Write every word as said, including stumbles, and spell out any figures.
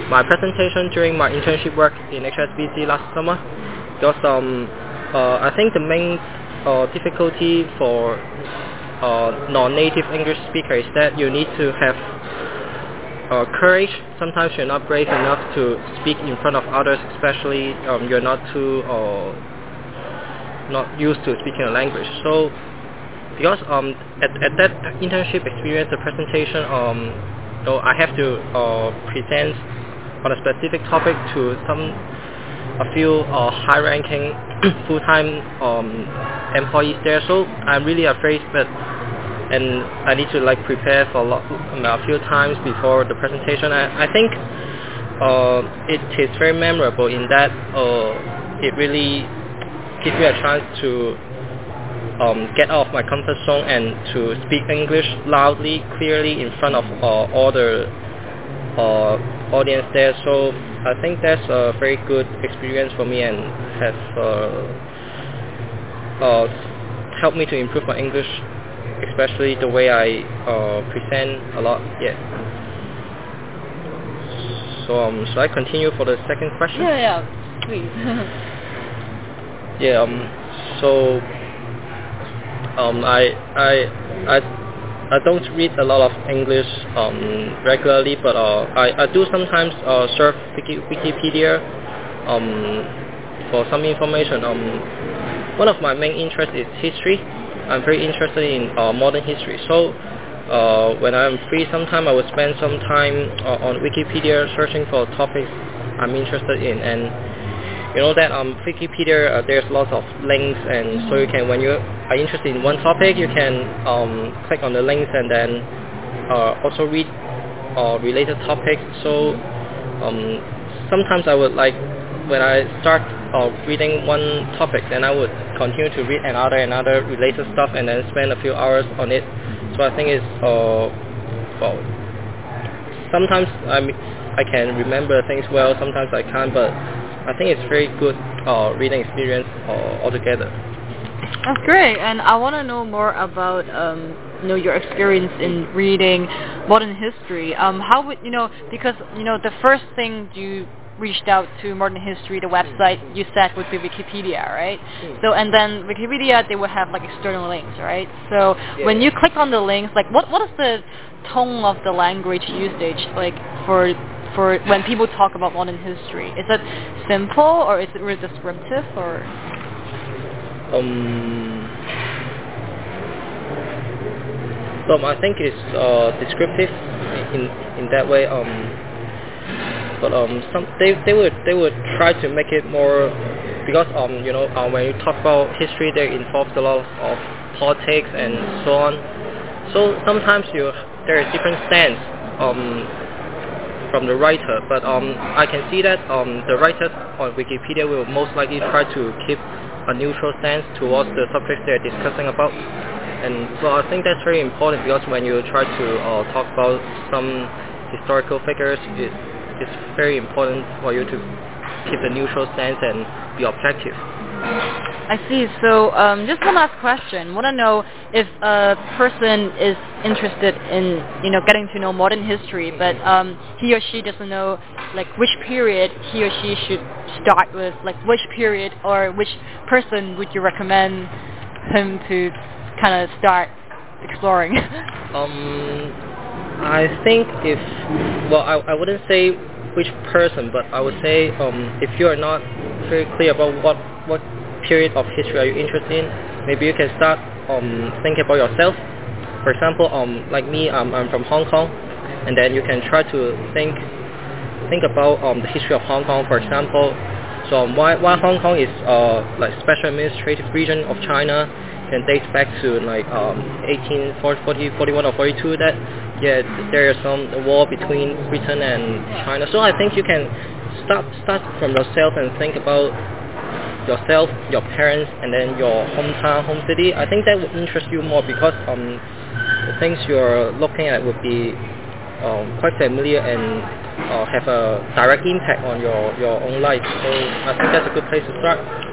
my presentation during my internship work in H S B C last summer. Because um, uh, I think the main uh, difficulty for uh, non-native English speaker is that you need to have uh, courage. Sometimes you're not brave enough to speak in front of others, especially um, you're not too uh, not used to speaking a language. So because um, at, at that internship experience, the presentation, um, so I have to uh, present on a specific topic to some a few uh, high-ranking full-time um, employees there. So I'm really afraid that, and I need to like prepare for a, lot, a few times before the presentation. I, I think uh, it is very memorable in that uh, it really gives me a chance to um, get out of my comfort zone and to speak English loudly, clearly in front of uh, all the uh, audience there. So I think that's a very good experience for me and has uh, uh, helped me to improve my English, especially the way I uh, present a lot. Yeah. So um, should I continue for the second question? Yeah, yeah, please. yeah. Um. So um, I I I. I don't read a lot of English um, regularly, but uh, I, I do sometimes uh, surf Wiki, Wikipedia um, for some information. Um, one of my main interests is history. I'm very interested in uh, modern history. So uh, when I'm free, sometime I will spend some time uh, on Wikipedia searching for topics I'm interested in. And you know that um, Wikipedia, uh, there's lots of links, and so you can, when you are interested in one topic, you can um, click on the links and then uh, also read uh, related topics. So um, sometimes I would like, when I start uh, reading one topic, then I would continue to read another another related stuff and then spend a few hours on it. So I think it's, uh, well, sometimes I I can remember things well, sometimes I can't, but I think it's very good uh, reading experience uh, altogether. That's great, and I want to know more about um, you know, your experience in reading modern history. Um, how would you know? Because you know the first thing you reached out to Modern History, the website you said would be Wikipedia, right? Mm. So and then Wikipedia, they would have like external links, right? So yeah. When you click on the links, like what what is the tone of the language usage like for for when people talk about modern history? Is it simple or is it really descriptive or? Um, so I think it's uh, descriptive in in that way. Um, but um, some they they would they would try to make it more, because um you know uh, when you talk about history, there involves a lot of politics and so on. So sometimes you there is different stance um from the writer, but um I can see that um the writers on Wikipedia will most likely try to keep a neutral stance towards the subjects they're discussing about. And so I think that's very important, because when you try to uh, talk about some historical figures, it, it's very important for you to keep a neutral stance and be objective. I see. So um, just one last question. Want to know if a person is interested in, you know, getting to know modern history, but um, he or she doesn't know like which period he or she should start with, like which period or which person would you recommend him to kind of start exploring? um, I think if, well, I, I wouldn't say which person, but I would say um, if you are not very clear about what what period of history are you interested in, maybe you can start um, thinking about yourself. For example, um, like me, um, I'm from Hong Kong, and then you can try to think think about um, the history of Hong Kong, for example. So um, why why Hong Kong is uh, like special administrative region of China, can date back to like um, eighteen forty, forty-one or forty-two. That yeah, there is some war between Britain and China. So I think you can start start from yourself and think about yourself, your parents, and then your hometown, home city. I think that would interest you more, because um, the things you're looking at would be um, quite familiar and uh, have a direct impact on your, your own life. So I think that's a good place to start.